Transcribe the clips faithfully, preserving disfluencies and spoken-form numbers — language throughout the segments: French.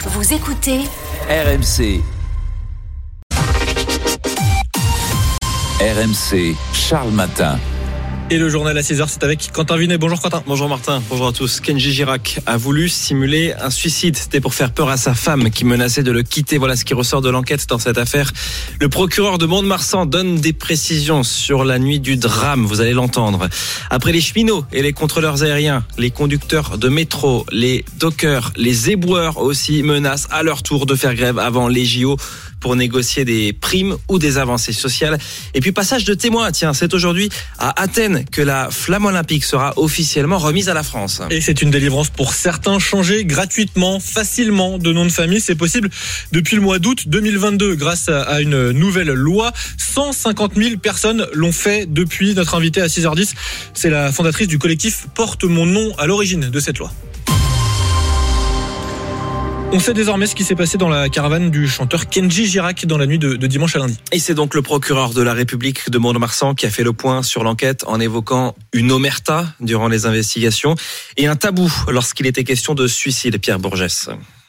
Vous écoutez R M C. R M C, Charles Matin. Et le journal à six heures, c'est avec Quentin Vinet. Bonjour Quentin. Bonjour Martin, bonjour à tous. Kenji Girac a voulu simuler un suicide. C'était pour faire peur à sa femme qui menaçait de le quitter. Voilà ce qui ressort de l'enquête dans cette affaire. Le procureur de Mont-de-Marsan donne des précisions sur la nuit du drame. Vous allez l'entendre. Après les cheminots et les contrôleurs aériens, les conducteurs de métro, les dockers, les éboueurs aussi menacent à leur tour de faire grève avant les J O pour négocier des primes ou des avancées sociales. Et puis passage de témoin, tiens, c'est aujourd'hui à Athènes que la flamme olympique sera officiellement remise à la France. Et c'est une délivrance pour certains. Changer gratuitement, facilement de nom de famille, c'est possible depuis le mois d'août deux mille vingt-deux grâce à une nouvelle loi. cent cinquante mille personnes l'ont fait depuis. Notre invité à six heures dix, c'est la fondatrice du collectif Porte mon nom à l'origine de cette loi. On sait désormais ce qui s'est passé dans la caravane du chanteur Kenji Girac dans la nuit de, de dimanche à lundi. Et c'est donc le procureur de la République de Mont-de-Marsan qui a fait le point sur l'enquête en évoquant une omerta durant les investigations et un tabou lorsqu'il était question de suicide. Pierre Bourgès.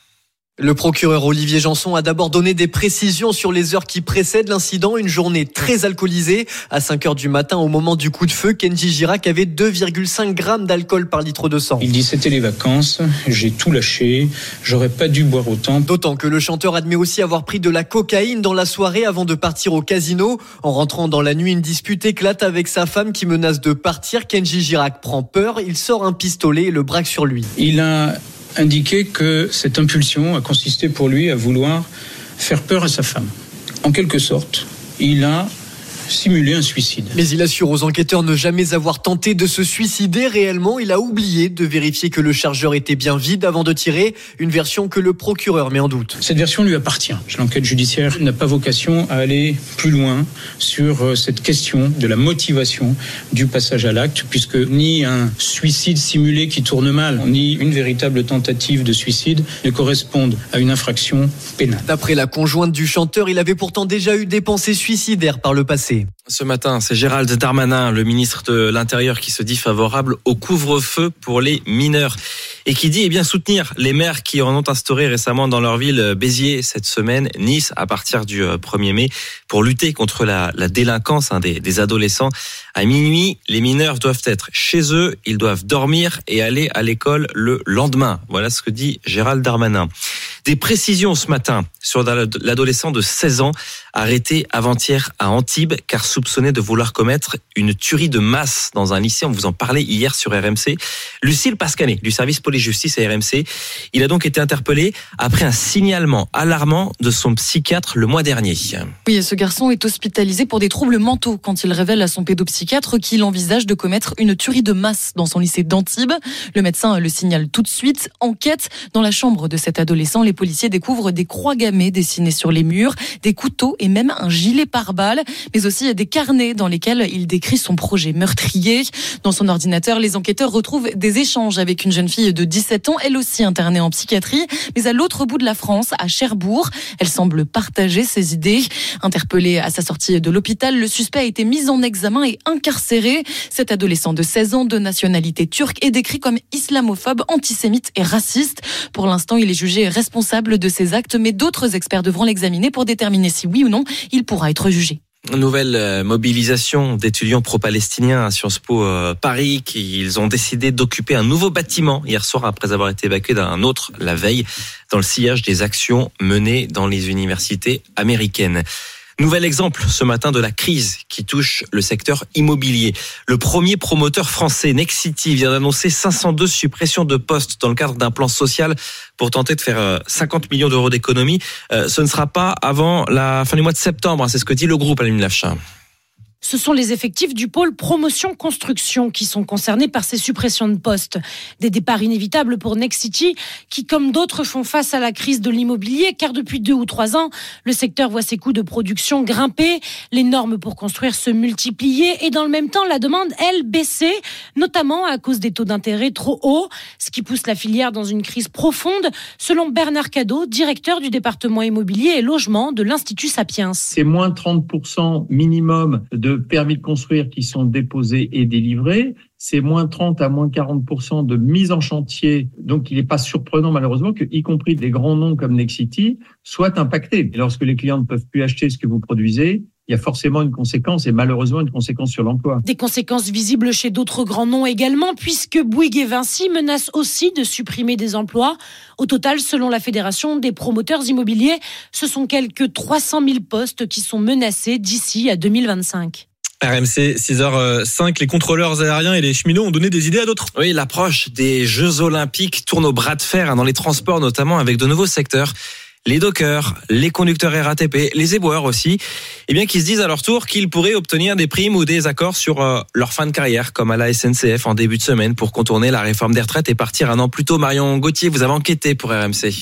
Le procureur Olivier Janson a d'abord donné des précisions sur les heures qui précèdent l'incident. Une journée très alcoolisée. À cinq heures du matin, au moment du coup de feu, Kenji Girac avait deux virgule cinq grammes d'alcool par litre de sang. Il dit c'était les vacances, j'ai tout lâché, j'aurais pas dû boire autant. D'autant que le chanteur admet aussi avoir pris de la cocaïne dans la soirée avant de partir au casino. En rentrant dans la nuit, une dispute éclate avec sa femme qui menace de partir. Kenji Girac prend peur, il sort un pistolet et le braque sur lui. Il a indiqué que cette impulsion a consisté pour lui à vouloir faire peur à sa femme. En quelque sorte, il a simulé un suicide. Mais il assure aux enquêteurs ne jamais avoir tenté de se suicider réellement. Il a oublié de vérifier que le chargeur était bien vide avant de tirer, une version que le procureur met en doute. Cette version lui appartient. L'enquête judiciaire n'a pas vocation à aller plus loin sur cette question de la motivation du passage à l'acte, puisque ni un suicide simulé qui tourne mal, ni une véritable tentative de suicide ne correspondent à une infraction pénale. D'après la conjointe du chanteur, il avait pourtant déjà eu des pensées suicidaires par le passé. Ce matin, c'est Gérald Darmanin, le ministre de l'Intérieur, qui se dit favorable au couvre-feu pour les mineurs et qui dit eh bien soutenir les maires qui en ont instauré récemment dans leur ville, Béziers cette semaine, Nice à partir du premier mai, pour lutter contre la, la délinquance hein, des, des adolescents. À minuit, les mineurs doivent être chez eux, ils doivent dormir et aller à l'école le lendemain. Voilà ce que dit Gérald Darmanin. Des précisions ce matin sur l'adolescent de seize ans arrêté avant-hier à Antibes car soupçonné de vouloir commettre une tuerie de masse dans un lycée. On vous en parlait hier sur R M C. Lucille Pascanet du service police-justice à R M C. Il a donc été interpellé après un signalement alarmant de son psychiatre le mois dernier. Oui, et ce garçon est hospitalisé pour des troubles mentaux quand il révèle à son pédopsychiatre qu'il envisage de commettre une tuerie de masse dans son lycée d'Antibes. Le médecin le signale tout de suite. Enquête dans la chambre de cet adolescent. Les policiers découvrent des croix gammées dessinées sur les murs, des couteaux et même un gilet pare-balles, mais aussi des carnets dans lesquels il décrit son projet meurtrier. Dans son ordinateur, les enquêteurs retrouvent des échanges avec une jeune fille de dix-sept ans, elle aussi internée en psychiatrie, mais à l'autre bout de la France, à Cherbourg. Elle semble partager ses idées. Interpellé à sa sortie de l'hôpital, le suspect a été mis en examen et incarcéré. Cet adolescent de seize ans de nationalité turque est décrit comme islamophobe, antisémite et raciste. Pour l'instant, il est jugé responsable de ses actes, mais d'autres experts devront l'examiner pour déterminer si oui ou non il pourra être jugé. Nouvelle mobilisation d'étudiants pro-palestiniens à Sciences Po euh, Paris, qui ils ont décidé d'occuper un nouveau bâtiment hier soir après avoir été évacués d'un autre la veille dans le sillage des actions menées dans les universités américaines. Nouvel exemple ce matin de la crise qui touche le secteur immobilier. Le premier promoteur français, Nexity, vient d'annoncer cinq cent deux suppressions de postes dans le cadre d'un plan social pour tenter de faire cinquante millions d'euros d'économies. Euh, ce ne sera pas avant la fin du mois de septembre, hein, c'est ce que dit le groupe Aline Lafchin. Ce sont les effectifs du pôle promotion-construction qui sont concernés par ces suppressions de postes. Des départs inévitables pour Nexity, qui, comme d'autres, font face à la crise de l'immobilier, car depuis deux ou trois ans, le secteur voit ses coûts de production grimper, les normes pour construire se multiplier et dans le même temps, la demande, elle, baisser, notamment à cause des taux d'intérêt trop hauts, ce qui pousse la filière dans une crise profonde, selon Bernard Cadot, directeur du département immobilier et logement de l'Institut Sapiens. C'est moins trente pour cent minimum de de permis de construire qui sont déposés et délivrés. C'est moins trente à moins quarante pour cent de mise en chantier. Donc, il n'est pas surprenant, malheureusement, que, y compris des grands noms comme Nexity, soient impactés. Et lorsque les clients ne peuvent plus acheter ce que vous produisez, il y a forcément une conséquence et malheureusement une conséquence sur l'emploi. Des conséquences visibles chez d'autres grands noms également, puisque Bouygues et Vinci menacent aussi de supprimer des emplois. Au total, selon la Fédération des promoteurs immobiliers, ce sont quelques trois cent mille postes qui sont menacés d'ici à deux mille vingt-cinq. R M C, six heures cinq, les contrôleurs aériens et les cheminots ont donné des idées à d'autres. Oui, l'approche des Jeux Olympiques tourne au bras de fer dans les transports, notamment avec de nouveaux secteurs. Les dockers, les conducteurs R A T P, les éboueurs aussi, eh bien, qui se disent à leur tour qu'ils pourraient obtenir des primes ou des accords sur euh, leur fin de carrière, comme à la S N C F en début de semaine, pour contourner la réforme des retraites et partir un an plus tôt. Marion Gauthier, vous avez enquêté pour R M C.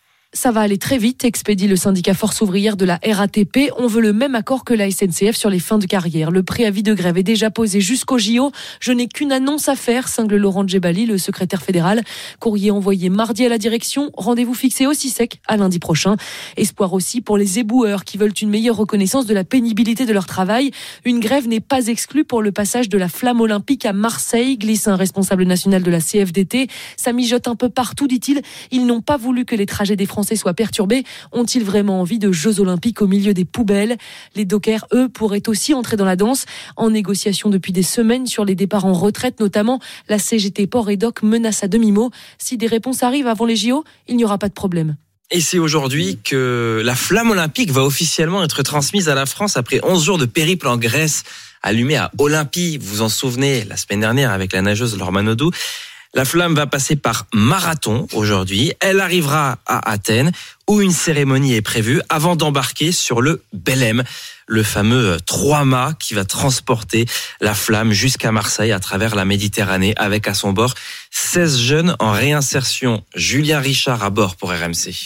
Ça va aller très vite, expédie le syndicat Force ouvrière de la R A T P. On veut le même accord que la S N C F sur les fins de carrière. Le préavis de grève est déjà posé jusqu'au J O. Je n'ai qu'une annonce à faire, cingle Laurent Djebali, le secrétaire fédéral. Courrier envoyé mardi à la direction. Rendez-vous fixé au C I S E C à lundi prochain. Espoir aussi pour les éboueurs qui veulent une meilleure reconnaissance de la pénibilité de leur travail. Une grève n'est pas exclue pour le passage de la flamme olympique à Marseille, glisse un responsable national de la C F D T. Ça mijote un peu partout, dit-il. Ils n'ont pas voulu que les trajets des Français soient perturbés. Ont-ils vraiment envie de Jeux Olympiques au milieu des poubelles ? Les dockers, eux, pourraient aussi entrer dans la danse. En négociation depuis des semaines sur les départs en retraite, notamment, la C G T Port et Doc menace à demi-mot. Si des réponses arrivent avant les J O, il n'y aura pas de problème. Et c'est aujourd'hui que la flamme olympique va officiellement être transmise à la France après onze jours de périple en Grèce, allumée à Olympie. Vous vous en souvenez, la semaine dernière avec la nageuse Laure Manodou. La flamme va passer par Marathon aujourd'hui. Elle arrivera à Athènes où une cérémonie est prévue avant d'embarquer sur le Belém, le fameux trois-mâts qui va transporter la flamme jusqu'à Marseille à travers la Méditerranée avec à son bord seize jeunes en réinsertion. Julien Richard à bord pour R M C.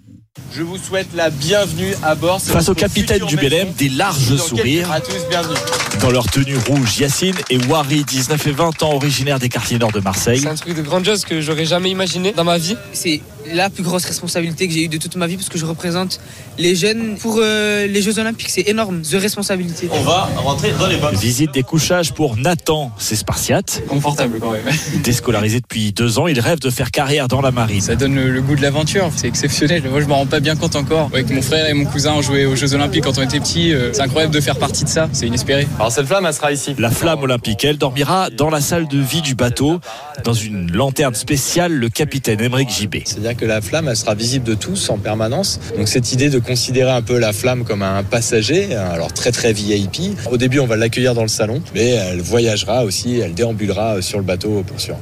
Je vous souhaite la bienvenue à bord. Face au capitaine du Belém, des larges sourires. À tous, bienvenue. Dans leur tenue rouge, Yacine et Wari, dix-neuf et vingt ans, originaires des quartiers nord de Marseille. C'est un truc de grandiose que j'aurais jamais imaginé dans ma vie. C'est la plus grosse responsabilité que j'ai eue de toute ma vie parce que je représente les jeunes pour euh, les Jeux Olympiques. C'est énorme, de responsabilité. On va rentrer dans les box. Visite des couchages pour Nathan, c'est spartiate. Confortable quand même. Déscolarisé depuis deux ans, il rêve de faire carrière dans la marine. Ça donne le, le goût de l'aventure, c'est exceptionnel. Moi je me rends pas bien compte encore. Avec mon frère et mon cousin, on jouait aux Jeux Olympiques quand on était petits. C'est incroyable de faire partie de ça, c'est inespéré. Alors cette flamme, elle sera ici. La flamme olympique, elle dormira dans la salle de vie du bateau, dans une lanterne spéciale, le capitaine Aymeric Gibet. C'est-à-dire que la flamme, elle sera visible de tous en permanence. Donc cette idée de considérer un peu la flamme comme un passager, alors très très V I P. Au début, on va l'accueillir dans le salon, mais elle voyagera aussi, elle déambulera sur le bateau pour sûr.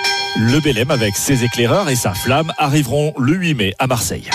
Le Belém avec ses éclaireurs et sa flamme arriveront le huit mai à Marseille.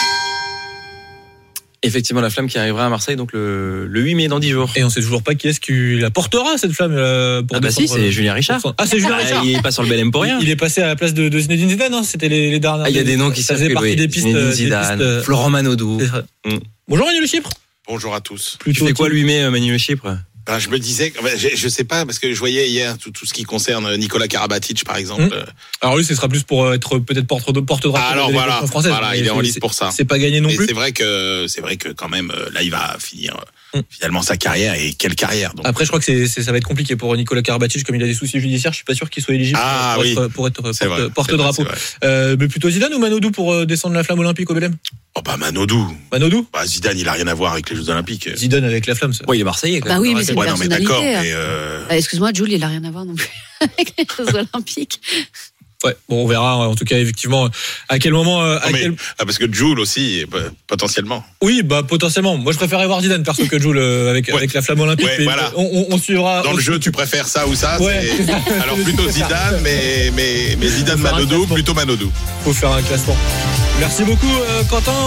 Effectivement, la flamme qui arrivera à Marseille donc le, le huit mai dans dix jours. Et on sait toujours pas qui est-ce qui la portera cette flamme euh, pour Ah bah si, c'est Julien Richard. Ah c'est Julien Richard. Il est pas sur le Belém pour rien. Il est passé à la place de, de Zinedine Zidane, hein. C'était les, les dernières. Ah, il y a des noms qui ça faisait partie oui. des pistes. Zinedine des Zidane, pistes, euh... Florent Manodou. Mm. Bonjour Manu Le Chypre. Bonjour à tous. Plutôt tu fais quoi le huit mai, Manu Le Chypre? Ben, je me disais, je, je sais pas, parce que je voyais hier tout, tout ce qui concerne Nicolas Karabatic, par exemple. Mmh. Alors lui, ce sera plus pour être peut-être porte-drapeau porte de ah, alors voilà, française. Voilà, il est en liste pour ça. C'est pas gagné non mais plus. C'est vrai que c'est vrai que quand même, là, il va finir mmh. finalement sa carrière et quelle carrière. Donc. Après, je crois que c'est, c'est, ça va être compliqué pour Nicolas Karabatic, comme il a des soucis judiciaires. Je suis pas sûr qu'il soit éligible ah, pour, oui. être, pour être c'est porte, vrai, porte-drapeau. Vrai, euh, mais plutôt Zidane ou Manodou pour euh, descendre la flamme olympique au Belém? Oh bah Manodou. Manodou bah Zidane, il a rien à voir avec les Jeux Olympiques. Zidane avec la flamme, ça. Ouais, il est marseillais. Bah oui, mais c'est une ouais, non, mais d'accord, mais euh... bah, excuse-moi, Jules, il a rien à voir non plus avec les Jeux Olympiques. Ouais, bon, on verra en tout cas effectivement à quel moment. À non, mais, quel... ah, parce que Jules aussi, bah, potentiellement. Oui, bah potentiellement. Moi, je préférais voir Zidane perso que Jules avec ouais. avec la flamme olympique. Ouais, voilà. on, on, on suivra. Dans on... le jeu, tu préfères ça ou ça ouais. c'est... Alors plutôt Zidane, mais mais mais Zidane Manodou, plutôt Manodou. Faut faire un classement. Merci beaucoup, euh, Quentin.